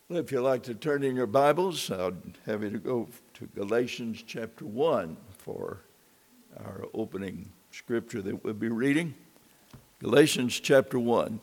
Well, if you'd like to turn in your Bibles, I'd have you to go to Galatians chapter 1 for our opening scripture that we'll be reading. Galatians chapter 1.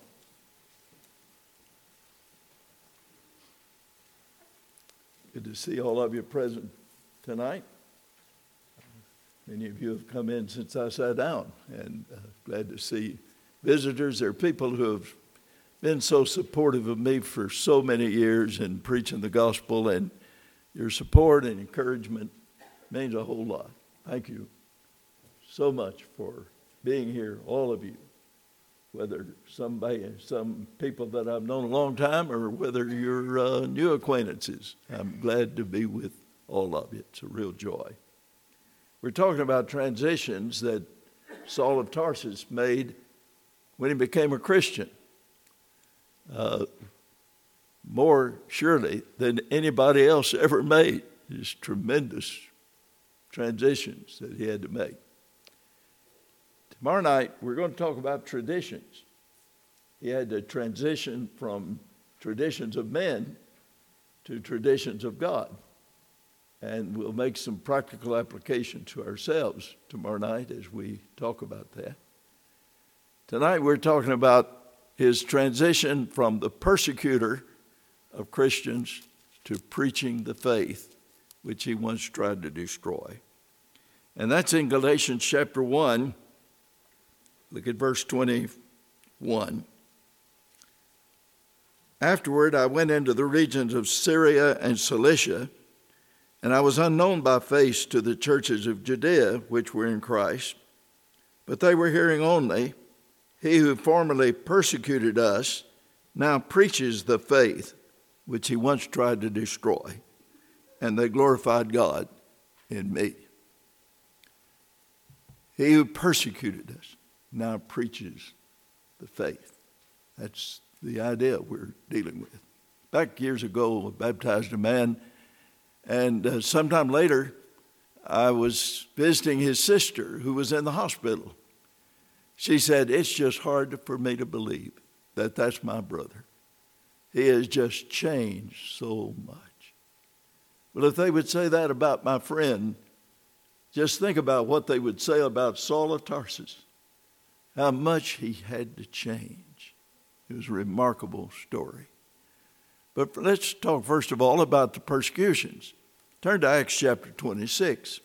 Good to see all of you present tonight. Many of you have come in since I sat down, and glad to see visitors. There are people who have been so supportive of me for so many years in preaching the gospel, and your support and encouragement means a whole lot. Thank you so much for being here, all of you, whether some people that I've known a long time or whether you're new acquaintances. I'm glad to be with all of you. It's a real joy. We're talking about transitions that Saul of Tarsus made when he became a Christian. More surely than anybody else ever made. These tremendous transitions that he had to make. Tomorrow night, we're going to talk about traditions. He had to transition from traditions of men to traditions of God. And we'll make some practical application to ourselves tomorrow night as we talk about that. Tonight, we're talking about his transition from the persecutor of Christians to preaching the faith, which he once tried to destroy. And that's in Galatians chapter 1. Look at verse 21. Afterward, I went into the regions of Syria and Cilicia, and I was unknown by face to the churches of Judea, which were in Christ. But they were hearing only, he who formerly persecuted us now preaches the faith which he once tried to destroy, and they glorified God in me. He who persecuted us now preaches the faith. That's the idea we're dealing with. Back years ago, I baptized a man, and sometime later, I was visiting his sister who was in the hospital. She said, it's just hard for me to believe that that's my brother. He has just changed so much. Well, if they would say that about my friend, just think about what they would say about Saul of Tarsus, how much he had to change. It was a remarkable story. But let's talk first of all about the persecutions. Turn to Acts chapter 26.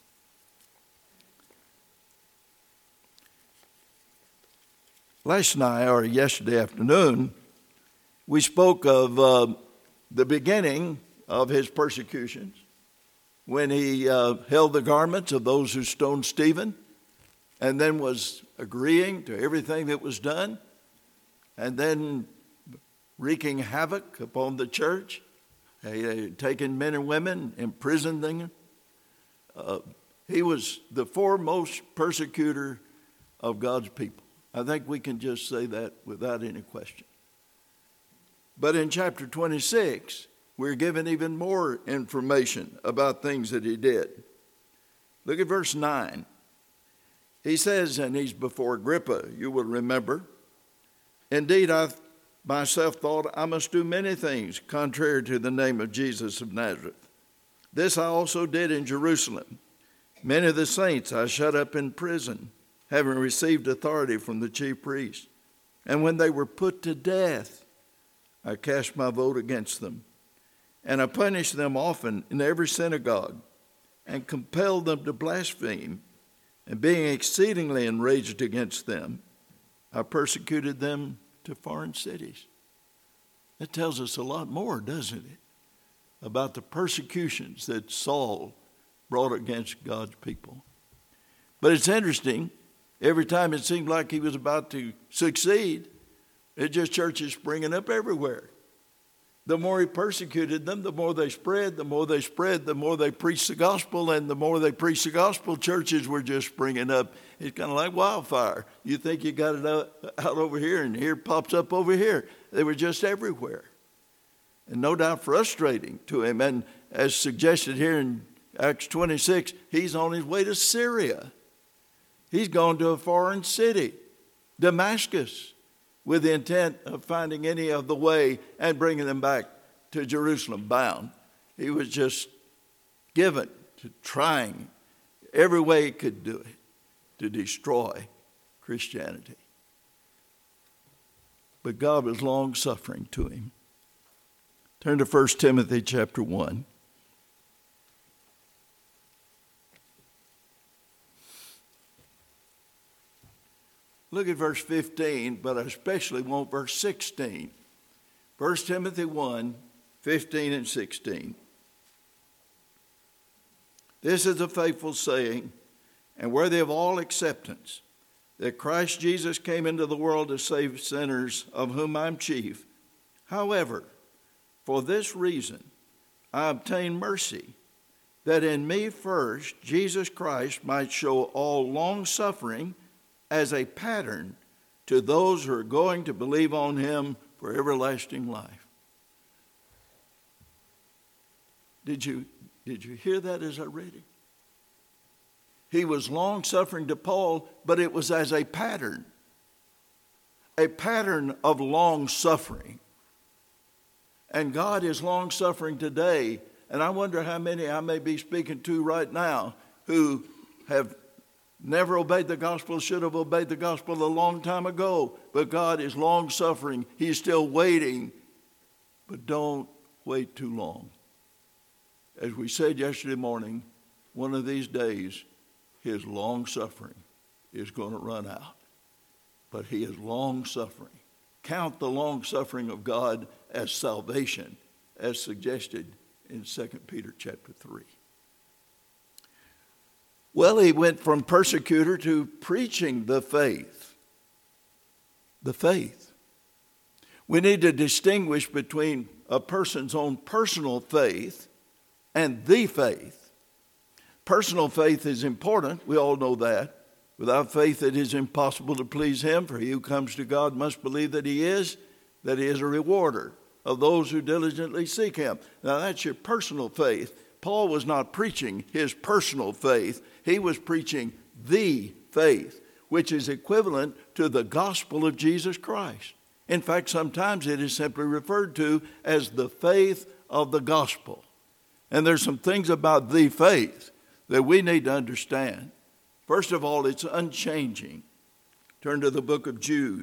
Last night, or yesterday afternoon, we spoke of the beginning of his persecutions when he held the garments of those who stoned Stephen and then was agreeing to everything that was done and then wreaking havoc upon the church, taking men and women, imprisoning them. He was the foremost persecutor of God's people. I think we can just say that without any question. But in chapter 26, we're given even more information about things that he did. Look at verse 9. He says, and he's before Agrippa, you will remember, indeed, I myself thought I must do many things contrary to the name of Jesus of Nazareth. This I also did in Jerusalem. Many of the saints I shut up in prison, having received authority from the chief priests. And when they were put to death, I cast my vote against them. And I punished them often in every synagogue, and compelled them to blaspheme. And being exceedingly enraged against them, I persecuted them to foreign cities. That tells us a lot more, doesn't it, about the persecutions that Saul brought against God's people. But it's interesting, every time it seemed like he was about to succeed, it just churches springing up everywhere. The more he persecuted them, the more they spread, the more they spread, the more they preached the gospel, and the more they preached the gospel, churches were just springing up. It's kind of like wildfire. You think you got it out over here, and here it pops up over here. They were just everywhere. And no doubt frustrating to him. And as suggested here in Acts 26, he's on his way to Syria. He's gone to a foreign city, Damascus, with the intent of finding any of the way and bringing them back to Jerusalem bound. He was just given to trying every way he could do it to destroy Christianity. But God was long-suffering to him. Turn to 1 Timothy chapter 1. Look at verse 15, but I especially want verse 16. 1 Timothy 1, 15 and 16. This is a faithful saying and worthy of all acceptance, that Christ Jesus came into the world to save sinners, of whom I'm chief. However, for this reason I obtained mercy, that in me first Jesus Christ might show all long-suffering as a pattern to those who are going to believe on him for everlasting life. Did you hear that as I read it? He was long-suffering to Paul, but it was as a pattern of long-suffering. And God is long-suffering today. And I wonder how many I may be speaking to right now who have never obeyed the gospel, should have obeyed the gospel a long time ago. But God is long-suffering. He's still waiting. But don't wait too long. As we said yesterday morning, one of these days, his long-suffering is going to run out. But he is long-suffering. Count the long-suffering of God as salvation, as suggested in 2 Peter chapter 3. Well, he went from persecutor to preaching the faith. The faith. We need to distinguish between a person's own personal faith and the faith. Personal faith is important. We all know that. Without faith, it is impossible to please him. For he who comes to God must believe that he is a rewarder of those who diligently seek him. Now, that's your personal faith. Paul was not preaching his personal faith. He was preaching the faith, which is equivalent to the gospel of Jesus Christ. In fact, sometimes it is simply referred to as the faith of the gospel. And there's some things about the faith that we need to understand. First of all, it's unchanging. Turn to the book of Jude.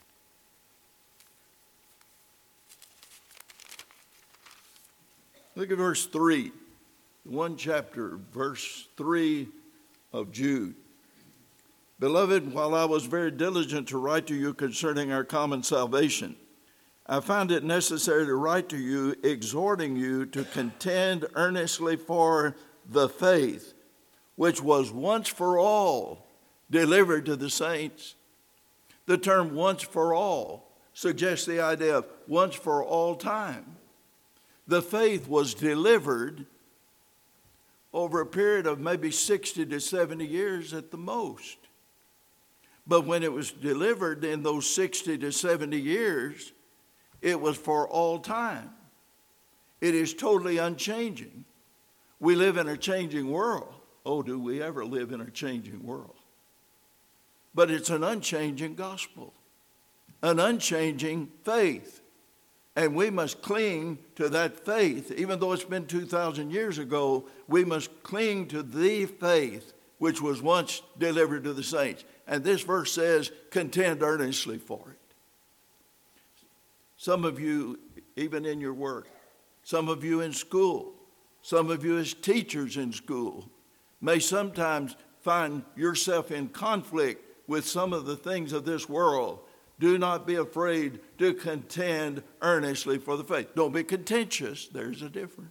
Look at verse 3. One chapter, verse 3 of Jude. Beloved, while I was very diligent to write to you concerning our common salvation, I found it necessary to write to you, exhorting you to contend earnestly for the faith, which was once for all delivered to the saints. The term once for all suggests the idea of once for all time. The faith was delivered over a period of maybe 60 to 70 years at the most. But when it was delivered in those 60 to 70 years, it was for all time. It is totally unchanging. We live in a changing world. Oh, do we ever live in a changing world? But it's an unchanging gospel, an unchanging faith. And we must cling to that faith. Even though it's been 2,000 years ago, we must cling to the faith which was once delivered to the saints. And this verse says, contend earnestly for it. Some of you, even in your work, some of you in school, some of you as teachers in school, may sometimes find yourself in conflict with some of the things of this world. Do not be afraid to contend earnestly for the faith. Don't be contentious. There's a difference.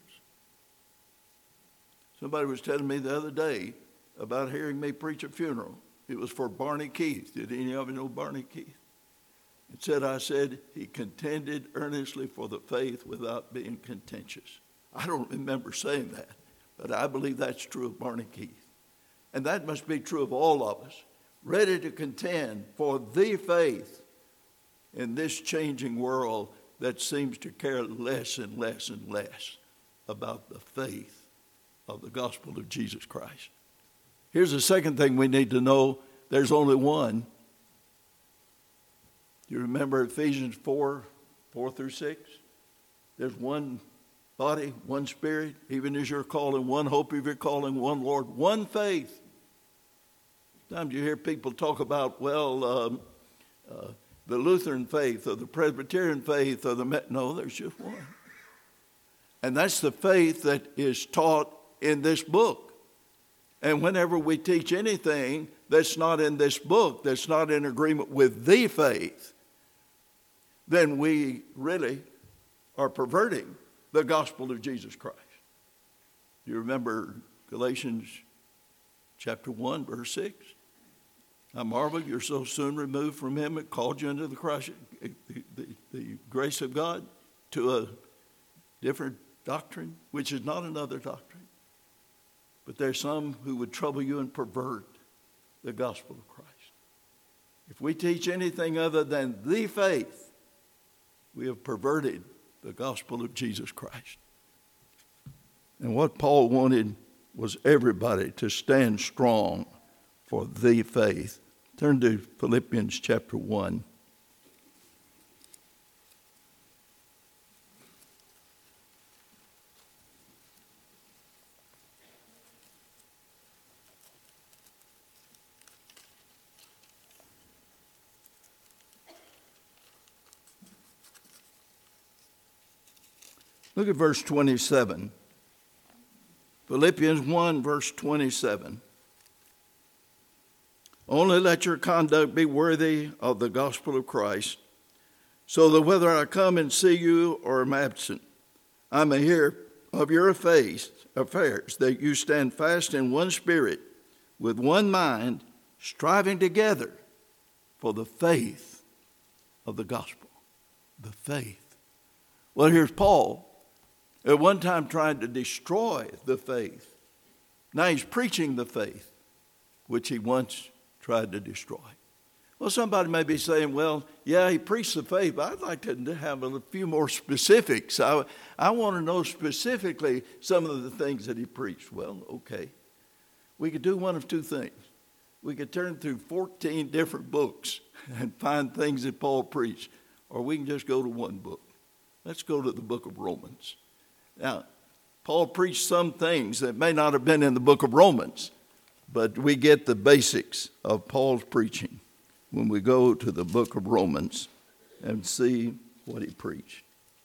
Somebody was telling me the other day about hearing me preach a funeral. It was for Barney Keith. Did any of you know Barney Keith? I said, he contended earnestly for the faith without being contentious. I don't remember saying that, but I believe that's true of Barney Keith. And that must be true of all of us. Ready to contend for the faith in this changing world that seems to care less and less and less about the faith of the gospel of Jesus Christ. Here's the second thing we need to know. There's only one. Do you remember Ephesians 4 through 6? There's one body, one spirit, even as you're calling, one hope if you're calling, one Lord, one faith. Sometimes you hear people talk about, the Lutheran faith or the Presbyterian faith or no, there's just one. And that's the faith that is taught in this book. And whenever we teach anything that's not in this book, that's not in agreement with the faith, then we really are perverting the gospel of Jesus Christ. You remember Galatians chapter 1, verse 6? I marvel you're so soon removed from him that called you into the grace of God to a different doctrine, which is not another doctrine. But there's some who would trouble you and pervert the gospel of Christ. If we teach anything other than the faith, we have perverted the gospel of Jesus Christ. And what Paul wanted was everybody to stand strong for the faith. Turn to Philippians chapter 1. Look at verse 27. Philippians 1, verse 27. Only let your conduct be worthy of the gospel of Christ, so that whether I come and see you or am absent, I may hear of your affairs, that you stand fast in one spirit, with one mind, striving together for the faith of the gospel. The faith. Well, here's Paul, at one time trying to destroy the faith. Now he's preaching the faith, which he once tried to destroy. Well, somebody may be saying, well, yeah, he preached the faith, but I'd like to have a few more specifics. I want to know specifically some of the things that he preached. Well, okay. We could do one of two things. We could turn through 14 different books and find things that Paul preached, or we can just go to one book. Let's go to the book of Romans. Now, Paul preached some things that may not have been in the book of Romans, but we get the basics of Paul's preaching when we go to the book of Romans and see what he preached.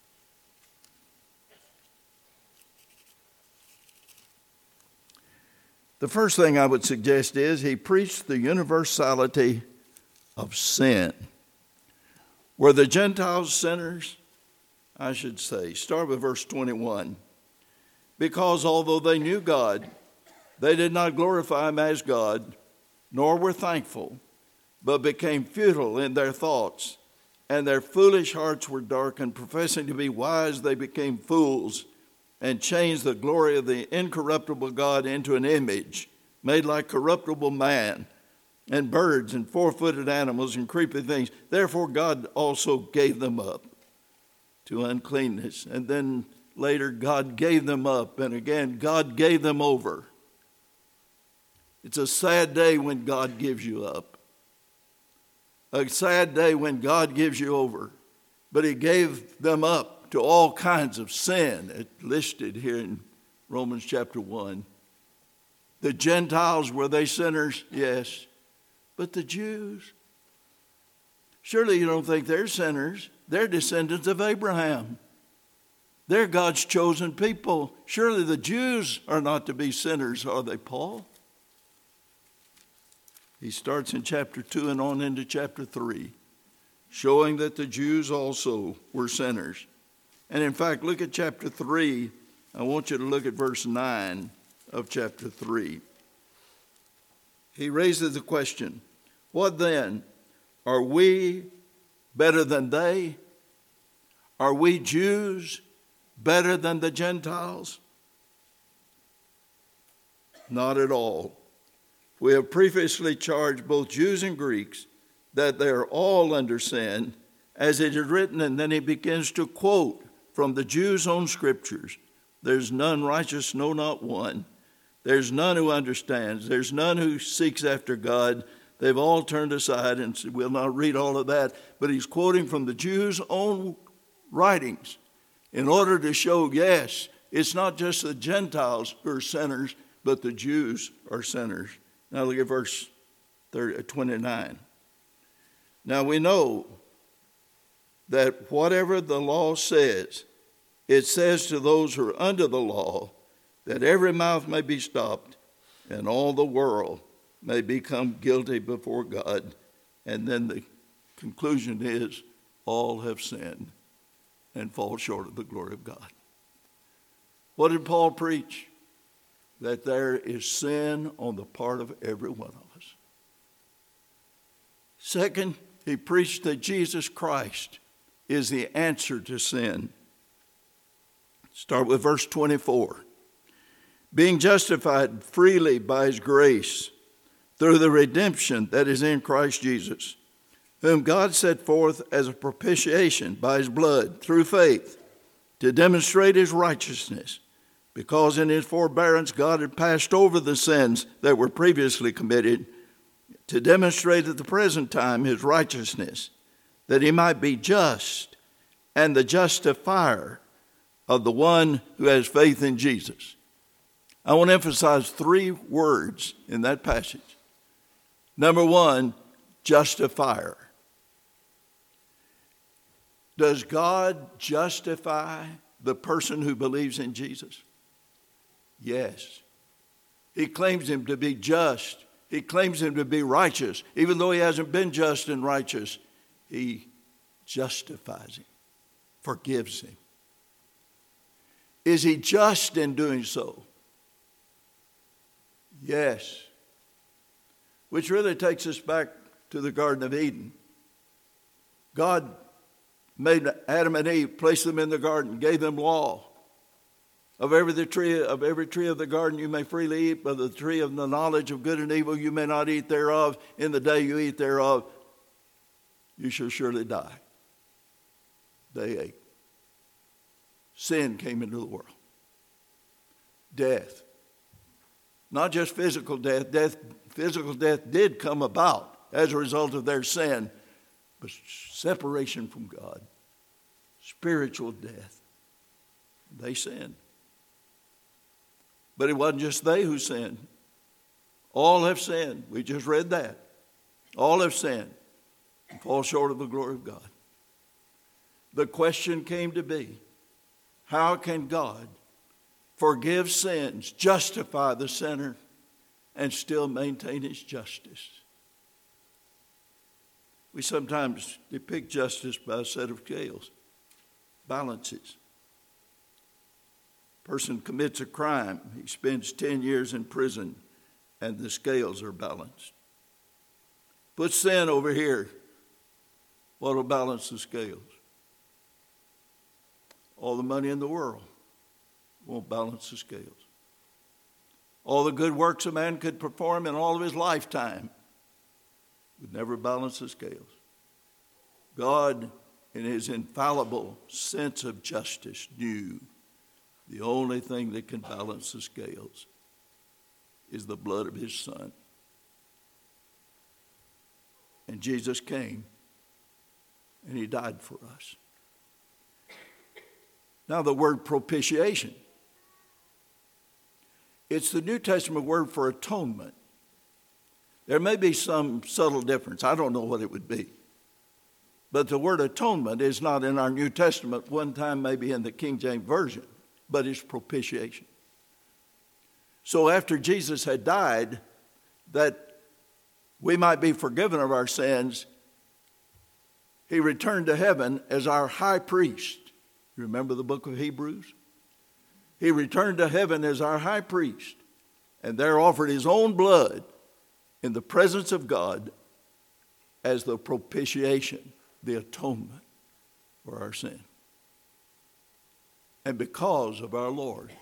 The first thing I would suggest is he preached the universality of sin. Were the Gentiles sinners? I should say. Start with verse 21. Because although they knew God, they did not glorify him as God, nor were thankful, but became futile in their thoughts, and their foolish hearts were darkened. Professing to be wise, they became fools, and changed the glory of the incorruptible God into an image made like corruptible man, and birds, and four-footed animals, and creeping things. Therefore God also gave them up to uncleanness. And then later God gave them up, and again God gave them over. It's a sad day when God gives you up. A sad day when God gives you over. But he gave them up to all kinds of sin. It's listed here in Romans chapter 1. The Gentiles, were they sinners? Yes. But the Jews? Surely you don't think they're sinners. They're descendants of Abraham. They're God's chosen people. Surely the Jews are not to be sinners, are they, Paul? He starts in chapter 2 and on into chapter 3, showing that the Jews also were sinners. And in fact, look at chapter 3. I want you to look at verse 9 of chapter 3. He raises the question, what then? Are we better than they? Are we Jews better than the Gentiles? Not at all. We have previously charged both Jews and Greeks that they are all under sin, as it is written, and then he begins to quote from the Jews' own scriptures. There's none righteous, no, not one. There's none who understands. There's none who seeks after God. They've all turned aside, and we'll not read all of that, but he's quoting from the Jews' own writings. in order to show, yes, it's not just the Gentiles who are sinners, but the Jews are sinners. Now look at verse 29. Now we know that whatever the law says, it says to those who are under the law, that every mouth may be stopped and all the world may become guilty before God. And then the conclusion is, all have sinned and fall short of the glory of God. What did Paul preach? That there is sin on the part of every one of us. Second, he preached that Jesus Christ is the answer to sin. Start with verse 24. Being justified freely by his grace through the redemption that is in Christ Jesus, whom God set forth as a propitiation by his blood through faith to demonstrate his righteousness, because in his forbearance God had passed over the sins that were previously committed, to demonstrate at the present time his righteousness, that he might be just and the justifier of the one who has faith in Jesus. I want to emphasize 3 words in that passage. Number 1, justifier. Does God justify the person who believes in Jesus? Yes. He claims him to be just. He claims him to be righteous. Even though he hasn't been just and righteous, he justifies him, forgives him. Is he just in doing so? Yes. Which really takes us back to the Garden of Eden. God made Adam and Eve, placed them in the garden, gave them law. Of every tree of the garden you may freely eat, but the tree of the knowledge of good and evil you may not eat thereof. In the day you eat thereof, you shall surely die. They ate. Sin came into the world. Death. Not just physical death. Physical death did come about as a result of their sin, but separation from God. Spiritual death. They sinned. But it wasn't just they who sinned. All have sinned. We just read that. All have sinned and fall short of the glory of God. The question came to be, how can God forgive sins, justify the sinner, and still maintain his justice? We sometimes depict justice by a set of scales, balances. Person commits a crime, he spends 10 years in prison, and the scales are balanced. Put sin over here, what will balance the scales? All the money in the world won't balance the scales. All the good works a man could perform in all of his lifetime would never balance the scales. God, in his infallible sense of justice, knew the only thing that can balance the scales is the blood of his Son. And Jesus came and he died for us. Now the word propitiation. It's the New Testament word for atonement. There may be some subtle difference. I don't know what it would be. But the word atonement is not in our New Testament. One time maybe in the King James Version. But it's propitiation. So after Jesus had died, that we might be forgiven of our sins, he returned to heaven as our high priest. You remember the book of Hebrews? He returned to heaven as our high priest, and there offered his own blood in the presence of God as the propitiation, the atonement for our sin. And because of our Lord,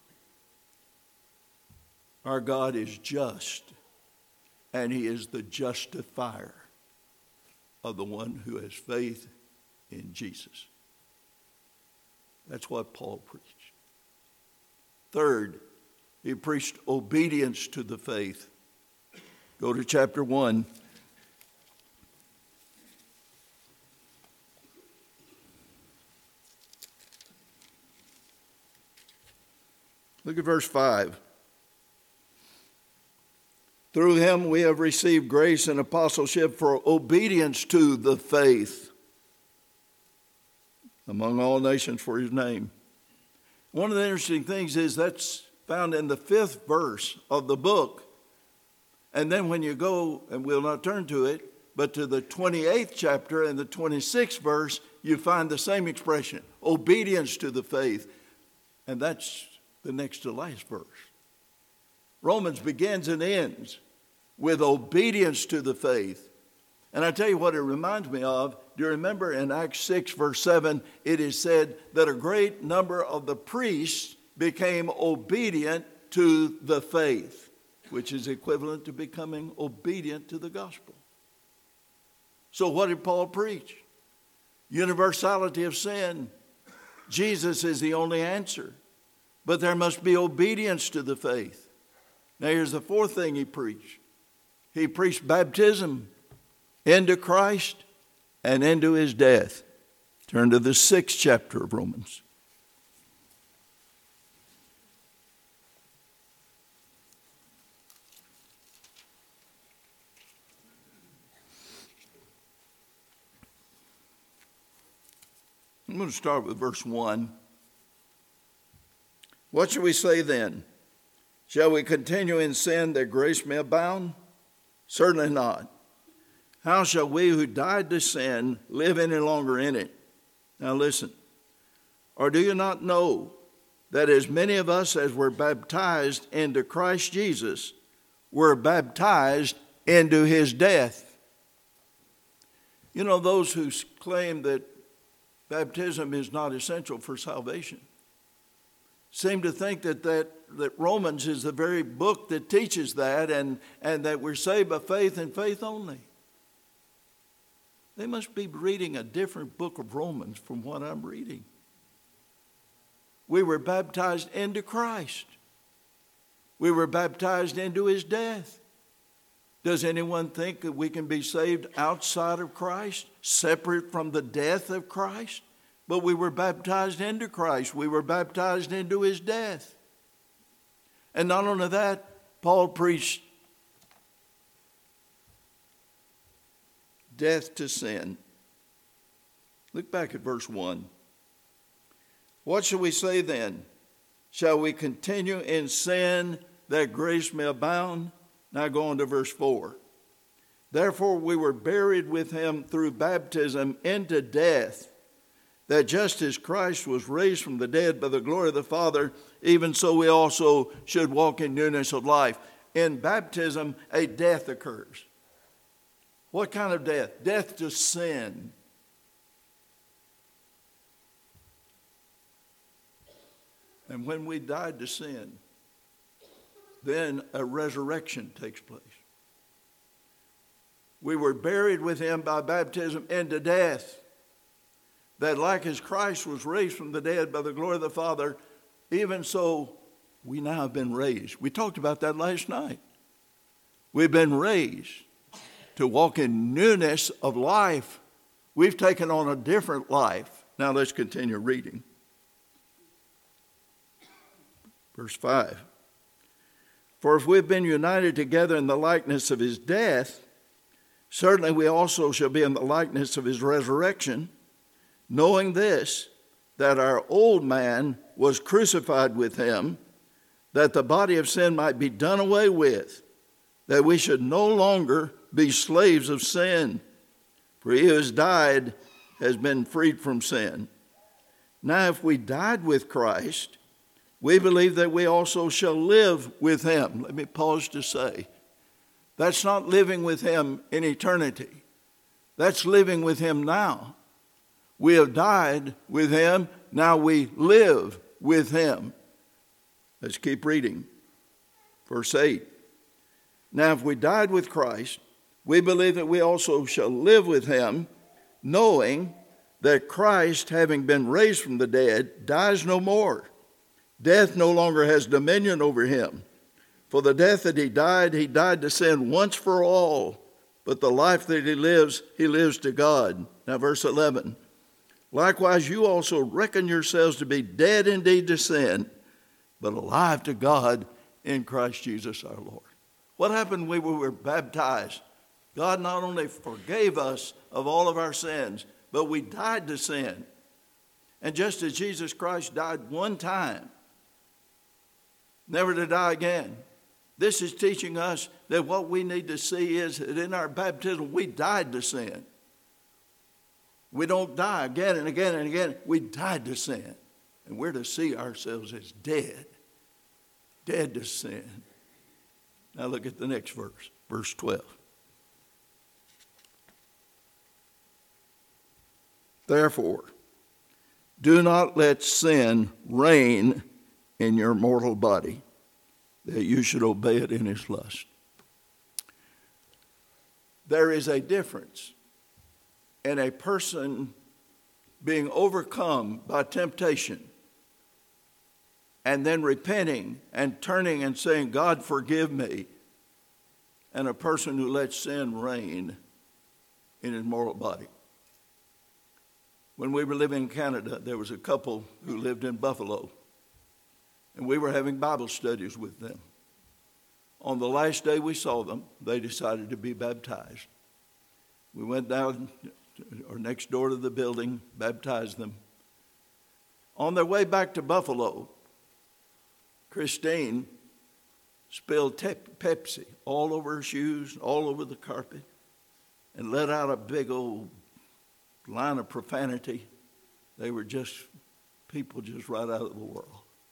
our God is just, and he is the justifier of the one who has faith in Jesus. That's what Paul preached. Third, he preached obedience to the faith. Go to chapter 1. Look at verse 5. Through him we have received grace and apostleship for obedience to the faith among all nations for his name. One of the interesting things is that's found in the 5th verse of the book. And then when you go, and we'll not turn to it, but to the 28th chapter and the 26th verse, you find the same expression, obedience to the faith. And that's the next to last verse. Romans begins and ends with obedience to the faith. And I tell you what it reminds me of. Do you remember in Acts 6, verse 7, it is said that a great number of the priests became obedient to the faith, which is equivalent to becoming obedient to the gospel. So what did Paul preach? Universality of sin. Jesus is the only answer. But there must be obedience to the faith. Now here's the 4th thing he preached. He preached baptism into Christ and into his death. Turn to the 6th chapter of Romans. I'm going to start with verse 1. What shall we say then? Shall we continue in sin that grace may abound? Certainly not. How shall we who died to sin live any longer in it? Now listen. Or do you not know that as many of us as were baptized into Christ Jesus were baptized into his death? You know, those who claim that baptism is not essential for salvation seem to think that Romans is the very book that teaches that and that we're saved by faith and faith only. They must be reading a different book of Romans from what I'm reading. We were baptized into Christ. We were baptized into his death. Does anyone think that we can be saved outside of Christ, separate from the death of Christ? But we were baptized into Christ. We were baptized into his death. And not only that, Paul preached death to sin. Look back at verse 1. What shall we say then? Shall we continue in sin that grace may abound? Now go on to verse 4. Therefore we were buried with him through baptism into death, that just as Christ was raised from the dead by the glory of the Father, even so we also should walk in newness of life. In baptism, a death occurs. What kind of death? Death to sin. And when we died to sin, then a resurrection takes place. We were buried with him by baptism into death, that like as Christ was raised from the dead by the glory of the Father, even so we now have been raised. We talked about that last night. We've been raised to walk in newness of life. We've taken on a different life. Now let's continue reading. Verse 5. For if we've been united together in the likeness of his death, certainly we also shall be in the likeness of his resurrection, knowing this, that our old man was crucified with him, that the body of sin might be done away with, that we should no longer be slaves of sin. For he who has died has been freed from sin. Now if we died with Christ, we believe that we also shall live with him. Let me pause to say, that's not living with him in eternity. That's living with him now. We have died with him. Now we live with him. Let's keep reading. Verse 8. Now if we died with Christ, we believe that we also shall live with him, knowing that Christ, having been raised from the dead, dies no more. Death no longer has dominion over him. For the death that he died to sin once for all. But the life that he lives to God. Now verse 11. Likewise, you also reckon yourselves to be dead indeed to sin, but alive to God in Christ Jesus our Lord. What happened when we were baptized? God not only forgave us of all of our sins, but we died to sin. And just as Jesus Christ died one time, never to die again, this is teaching us that what we need to see is that in our baptism, we died to sin. We don't die again and again and again. We died to sin. And we're to see ourselves as dead. Dead to sin. Now look at the next verse, verse 12. Therefore, do not let sin reign in your mortal body, that you should obey it in its lust. There is a difference in a person being overcome by temptation and then repenting and turning and saying, God, forgive me, and a person who lets sin reign in his mortal body. When we were living in Canada, there was a couple who lived in Buffalo, and we were having Bible studies with them. On the last day we saw them, they decided to be baptized. We went down or next door to the building, baptized them. On their way back to Buffalo, Christine spilled Pepsi all over her shoes, all over the carpet, and let out a big old line of profanity. They were just people just right out of the world.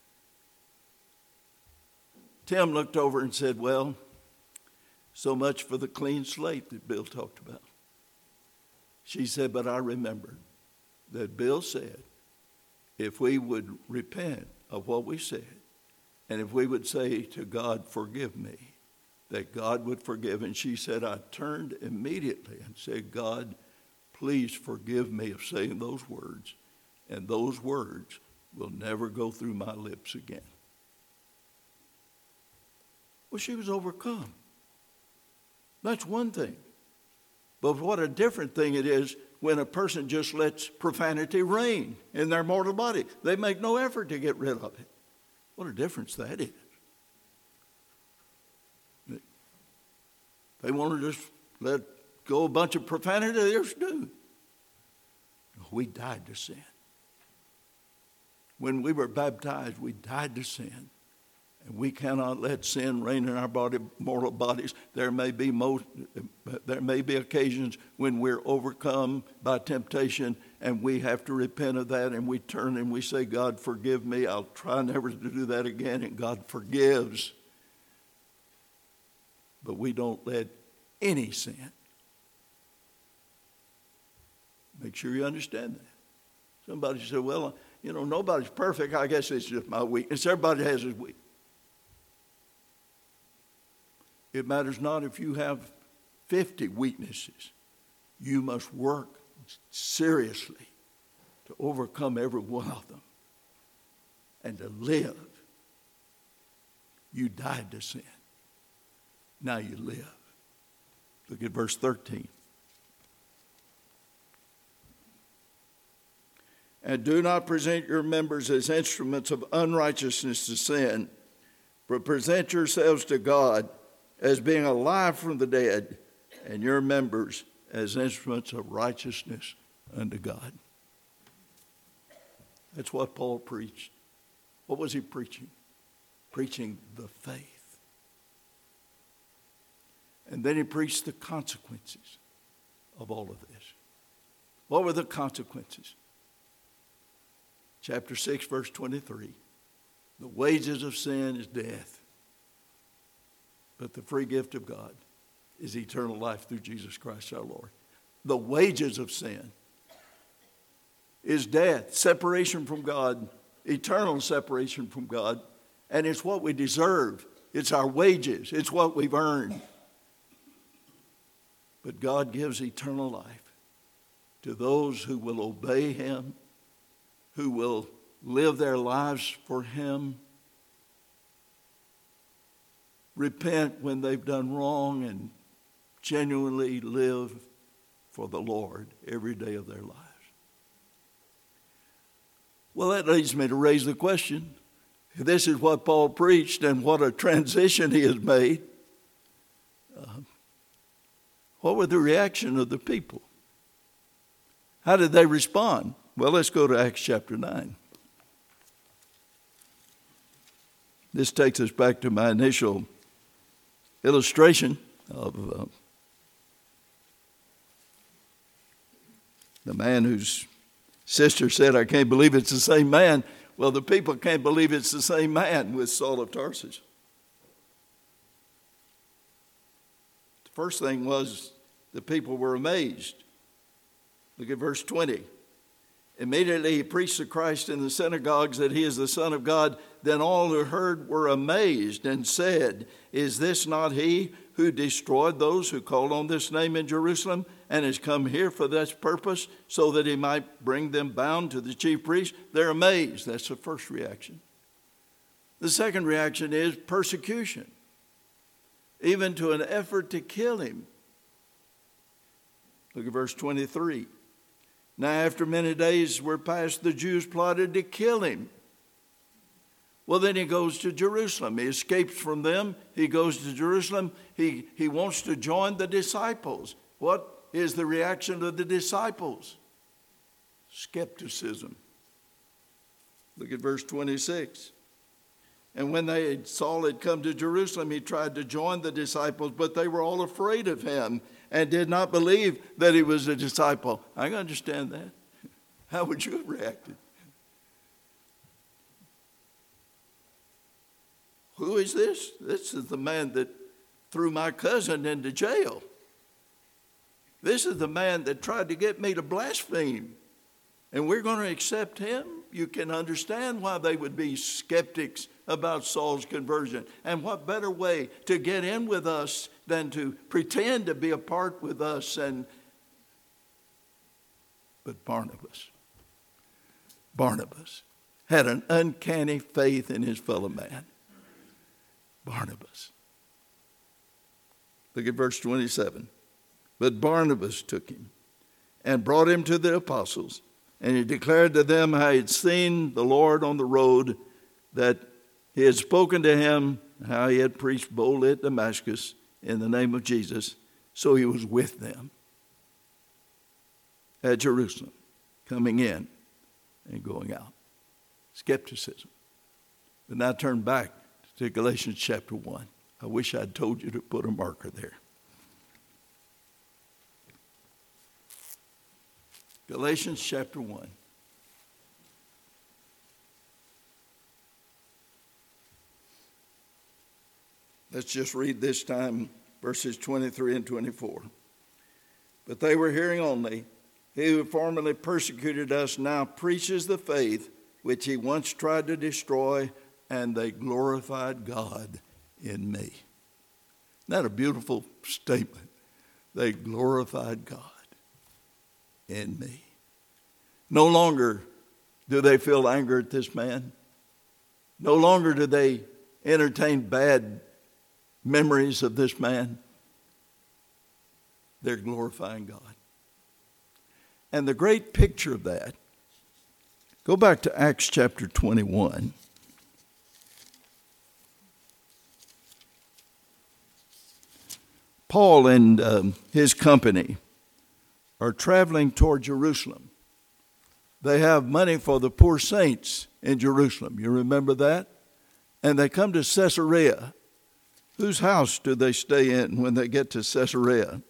Tim looked over and said, well, so much for the clean slate that Bill talked about. She said, but I remembered that Bill said, if we would repent of what we said, and if we would say to God, forgive me, that God would forgive. And she said, I turned immediately and said, God, please forgive me of saying those words, and those words will never go through my lips again. Well, she was overcome. That's one thing. But what a different thing it is when a person just lets profanity reign in their mortal body. They make no effort to get rid of it. What a difference that is. They want to just let go a bunch of profanity, they just do. We died to sin. When we were baptized, we died to sin. And we cannot let sin reign in our mortal bodies. There may be occasions when we're overcome by temptation, and we have to repent of that, and we turn and we say, God, forgive me. I'll try never to do that again, and God forgives. But we don't let any sin. Make sure you understand that. Somebody said, well, nobody's perfect. I guess it's just my weakness. Everybody has his weakness. It matters not if you have 50 weaknesses. You must work seriously to overcome every one of them and to live. You died to sin. Now you live. Look at verse 13. And do not present your members as instruments of unrighteousness to sin, but present yourselves to God as being alive from the dead, and your members as instruments of righteousness unto God. That's what Paul preached. What was he preaching? Preaching the faith. And then he preached the consequences of all of this. What were the consequences? Chapter 6, verse 23. The wages of sin is death, but the free gift of God is eternal life through Jesus Christ our Lord. The wages of sin is death, separation from God, eternal separation from God, and it's what we deserve. It's our wages. It's what we've earned. But God gives eternal life to those who will obey Him, who will live their lives for Him, repent when they've done wrong, and genuinely live for the Lord every day of their lives. Well, that leads me to raise the question, this is what Paul preached, and what a transition he has made. What was the reaction of the people? How did they respond? Well, let's go to Acts chapter 9. This takes us back to my initial illustration of the man whose sister said, I can't believe it's the same man. Well, the people can't believe it's the same man with Saul of Tarsus. The first thing was the people were amazed. Look at verse 20. Immediately he preached to Christ in the synagogues that he is the Son of God. Then all who heard were amazed and said, is this not he who destroyed those who called on this name in Jerusalem and has come here for this purpose, so that he might bring them bound to the chief priests? They're amazed. That's the first reaction. The second reaction is persecution, even to an effort to kill him. Look at verse 23. Now after many days were past, the Jews plotted to kill him. Well, then he goes to Jerusalem. He escapes from them. He goes to Jerusalem. He wants to join the disciples. What is the reaction of the disciples? Skepticism. Look at verse 26. And when Saul had come to Jerusalem, he tried to join the disciples, but they were all afraid of him and did not believe that he was a disciple. I can understand that. How would you have reacted? Who is this? This is the man that threw my cousin into jail. This is the man that tried to get me to blaspheme. And we're going to accept him? You can understand why they would be skeptics about Saul's conversion. And what better way to get in with us than to pretend to be a part with us? But Barnabas had an uncanny faith in his fellow man. Barnabas. Look at verse 27. But Barnabas took him and brought him to the apostles, and he declared to them how he had seen the Lord on the road, that he had spoken to him, how he had preached boldly at Damascus in the name of Jesus. So he was with them at Jerusalem, coming in and going out. Skepticism. But now turn back to Galatians chapter 1. I wish I'd told you to put a marker there. Galatians chapter 1. Let's just read this time verses 23 and 24. But they were hearing only. He who formerly persecuted us now preaches the faith which he once tried to destroy, and they glorified God in me. Isn't that a beautiful statement? They glorified God in me. No longer do they feel anger at this man. No longer do they entertain bad memories of this man. They're glorifying God. And the great picture of that, go back to Acts chapter 21. Paul and his company are traveling toward Jerusalem. They have money for the poor saints in Jerusalem. You remember that? And they come to Caesarea. Whose house do they stay in when they get to Caesarea?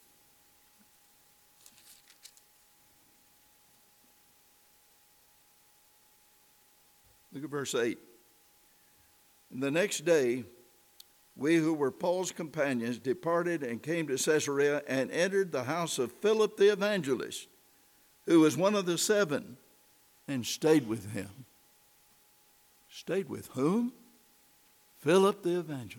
Look at verse 8. And the next day, we who were Paul's companions departed and came to Caesarea and entered the house of Philip the evangelist, who was one of the 7, and stayed with him. Stayed with whom? Philip the evangelist.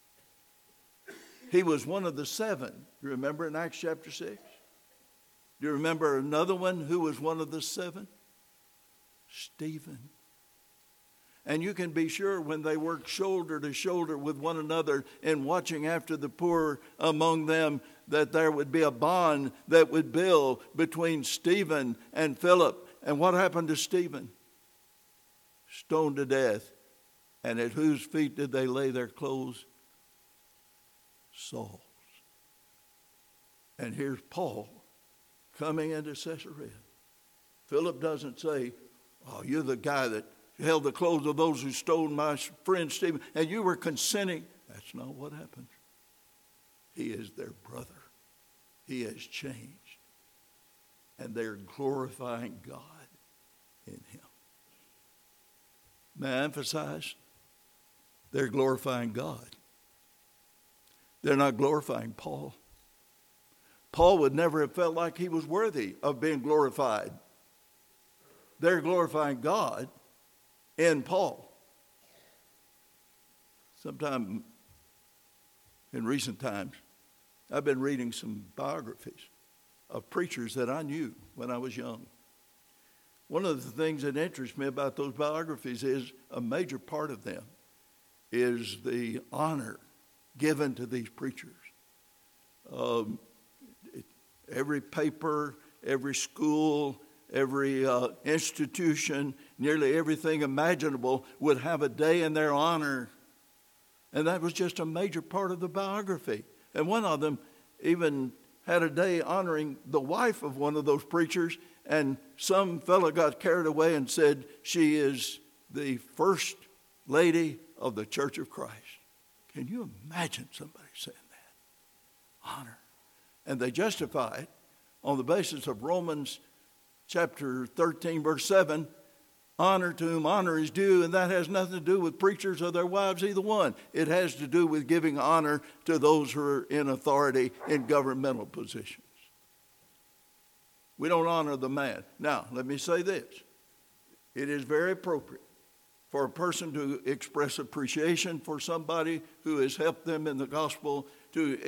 He was one of the 7. You remember in Acts chapter 6? Do you remember another one who was one of the 7? Stephen. And you can be sure when they worked shoulder to shoulder with one another in watching after the poor among them, that there would be a bond that would build between Stephen and Philip. And what happened to Stephen? Stoned to death And at whose feet did they lay their clothes? Saul's. And here's Paul coming into Caesarea. Philip doesn't say, oh, you're the guy that held the clothes of those who stole my friend Stephen, and you were consenting. That's not what happens. He is their brother. He has changed. And they're glorifying God in him. May I emphasize? They're glorifying God. They're not glorifying Paul. Paul would never have felt like he was worthy of being glorified. They're glorifying God in Paul. Sometime in recent times, I've been reading some biographies of preachers that I knew when I was young. One of the things that interests me about those biographies is a major part of them is the honor given to these preachers. Every paper, every school, every institution, nearly everything imaginable would have a day in their honor. And that was just a major part of the biography. And one of them even had a day honoring the wife of one of those preachers, and some fellow got carried away and said she is the first lady of the Church of Christ. Can you imagine somebody saying that? Honor. And they justify it on the basis of Romans chapter 13, verse 7, honor to whom honor is due, and that has nothing to do with preachers or their wives, either one. It has to do with giving honor to those who are in authority in governmental positions. We don't honor the man. Now, let me say this. It is very appropriate for a person to express appreciation for somebody who has helped them in the gospel, to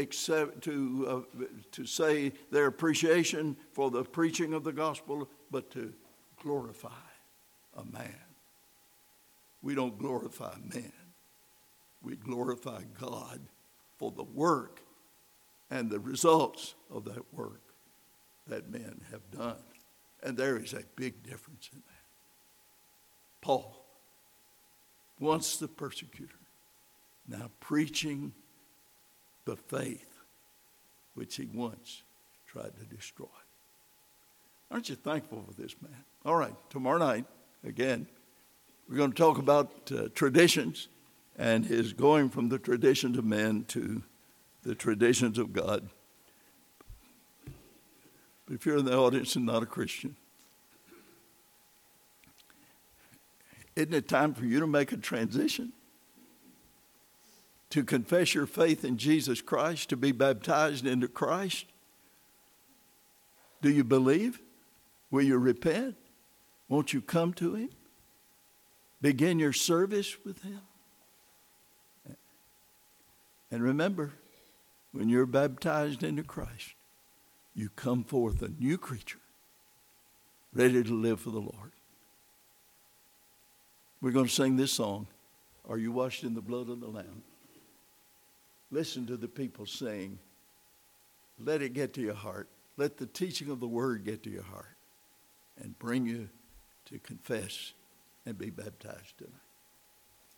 say their appreciation for the preaching of the gospel, but to glorify a man. We don't glorify men. We glorify God for the work and the results of that work that men have done. And there is a big difference in that. Paul, once the persecutor, now preaching the faith which he once tried to destroy. Aren't you thankful for this man? All right, tomorrow night, again, we're going to talk about traditions and his going from the traditions of men to the traditions of God. But if you're in the audience and not a Christian, isn't it time for you to make a transition? To confess your faith in Jesus Christ, to be baptized into Christ? Do you believe? Will you repent? Won't you come to him? Begin your service with him? And remember, when you're baptized into Christ, you come forth a new creature, ready to live for the Lord. We're going to sing this song, Are You Washed in the Blood of the Lamb? Listen to the people sing. Let it get to your heart. Let the teaching of the word get to your heart and bring you to confess and be baptized tonight.